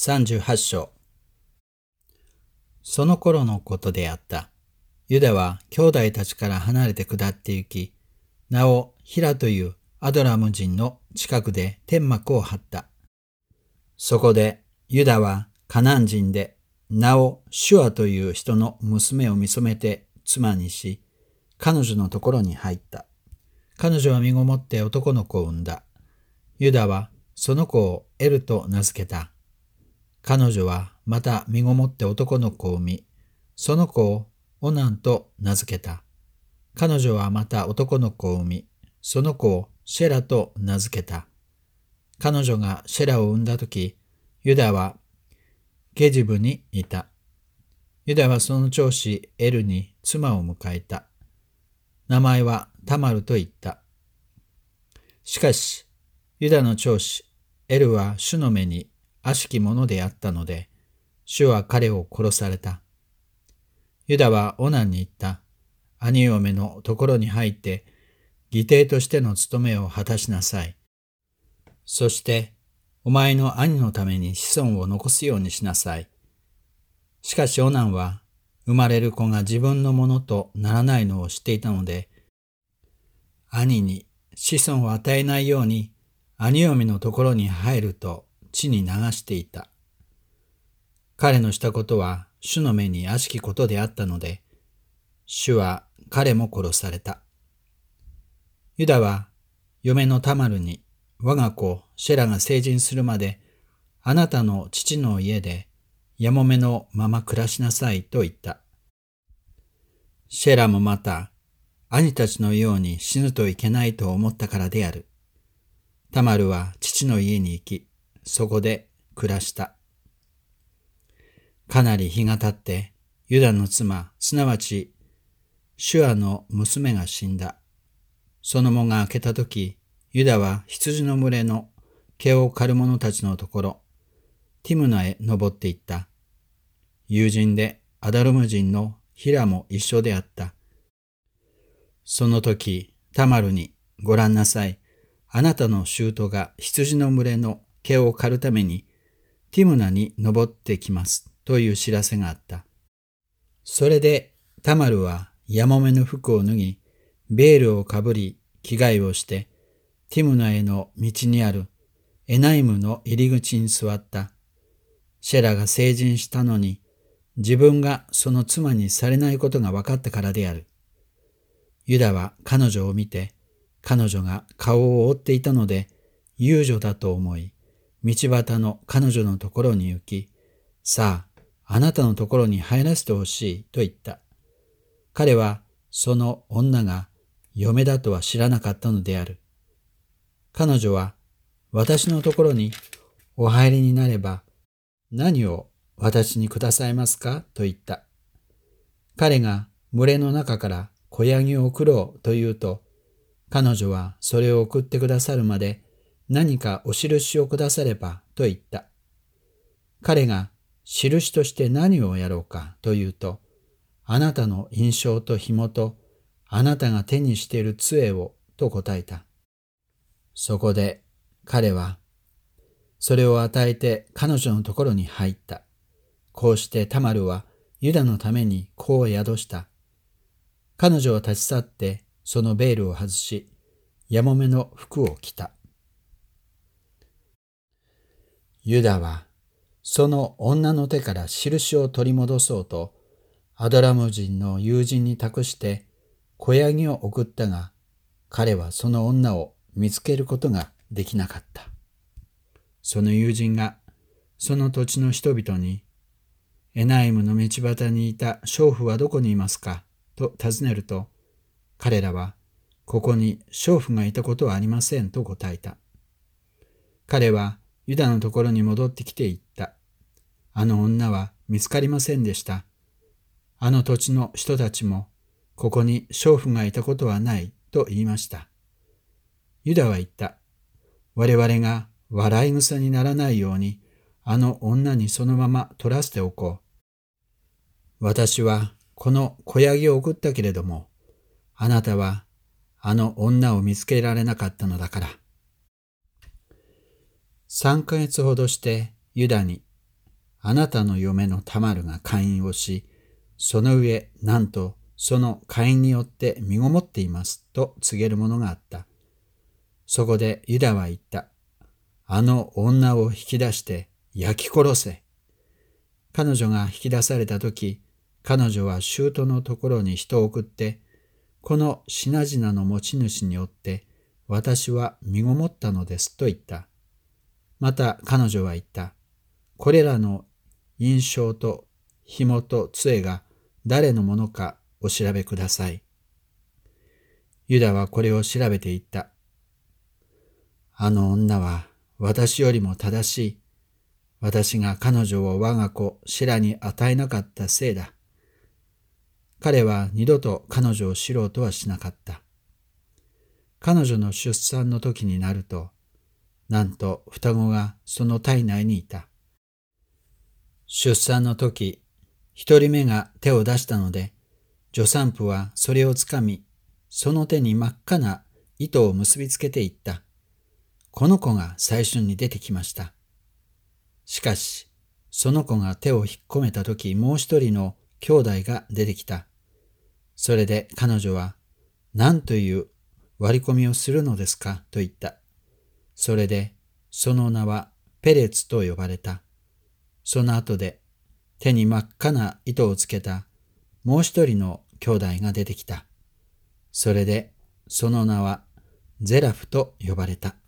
38章。その頃のことであった。ユダは兄弟たちから離れて下って行き、なおヒラというアドラム人の近くで天幕を張った。そこでユダはカナン人で、なおシュアという人の娘を見初めて妻にし、彼女のところに入った。彼女は身ごもって男の子を産んだ。ユダはその子をエルと名付けた。彼女はまた身ごもって男の子を産み、その子をオナンと名付けた。彼女はまた男の子を産み、その子をシェラと名付けた。彼女がシェラを産んだとき、ユダはゲジブにいた。ユダはその長子エルに妻を迎えた。名前はタマルと言った。しかし、ユダの長子エルは主の目に悪しきものであったので、主は彼を殺された。ユダはオナンに言った。兄嫁のところに入って、義弟としての務めを果たしなさい。そして、お前の兄のために子孫を残すようにしなさい。しかしオナンは、生まれる子が自分のものとならないのを知っていたので、兄に子孫を与えないように、兄嫁のところに入ると地に流していた。彼のしたことは主の目に悪しきことであったので、主は彼も殺された。ユダは嫁のタマルに、我が子シェラが成人するまで、あなたの父の家でやもめのまま暮らしなさいと言った。シェラもまた、兄たちのように死ぬといけないと思ったからである。タマルは父の家に行き、そこで暮らした。かなり日が経って、ユダの妻、すなわちシュアの娘が死んだ。その藻が明けたとき、ユダは羊の群れの毛を刈る者たちのところ、ティムナへ登っていった。友人でアダルム人のヒラも一緒であった。その時、タマルに、ご覧なさい。あなたの舅が羊の群れの毛を刈るために、ティムナに登ってきます。という知らせがあった。それで、タマルはやもめの服を脱ぎ、ベールをかぶり、着替えをして、ティムナへの道にあるエナイムの入り口に座った。シェラが成人したのに、自分がその妻にされないことが分かったからである。ユダは彼女を見て、彼女が顔を覆っていたので、遊女だと思い、道端の彼女のところに行き、さあ、あなたのところに入らせてほしいと言った。彼はその女が嫁だとは知らなかったのである。彼女は私のところにお入りになれば何を私にくださいますかと言った。彼が群れの中から子ヤギを送ろうと言うと、彼女はそれを送ってくださるまで何かお印をくださればと言った。彼が印として何をやろうかというと、あなたの印象と紐とあなたが手にしている杖をと答えた。そこで彼はそれを与えて彼女のところに入った。こうしてタマルはユダのために子を宿した。彼女は立ち去ってそのベールを外し、やもめの服を着た。ユダはその女の手から印を取り戻そうと、アドラム人の友人に託して子ヤギを送ったが、彼はその女を見つけることができなかった。その友人がその土地の人々に、エナイムの道端にいた娼婦はどこにいますかと尋ねると、彼らはここに娼婦がいたことはありませんと答えた。彼はユダのところに戻ってきて言った。あの女は見つかりませんでした。あの土地の人たちもここに娼婦がいたことはないと言いました。ユダは言った。我々が笑い草にならないようにあの女にそのまま取らせておこう。私はこの子ヤギを送ったけれども、あなたはあの女を見つけられなかったのだから。3ヶ月ほどしてユダに、 あなたの嫁のタマルが姦淫をし、その上、なんとその姦淫によって身ごもっていますと告げるものがあった。そこでユダは言った。あの女を引き出して焼き殺せ。彼女が引き出されたとき、彼女は舅のところに人を送って、この品々の持ち主によって私は身ごもったのですと言った。また彼女は言った。これらの印象と紐と杖が誰のものかお調べください。ユダはこれを調べて言った。あの女は私よりも正しい。私が彼女を我が子シラに与えなかったせいだ。彼は二度と彼女を知ろうとはしなかった。彼女の出産の時になると、なんと双子がその体内にいた。出産の時、一人目が手を出したので、助産婦はそれをつかみ、その手に真っ赤な糸を結びつけていった。この子が最初に出てきました。しかし、その子が手を引っ込めたとき、もう一人の兄弟が出てきた。それで彼女は、何という割り込みをするのですかと言った。それで、その名はペレツと呼ばれた。その後で、手に真っ赤な糸をつけたもう一人の兄弟が出てきた。それで、その名はゼラフと呼ばれた。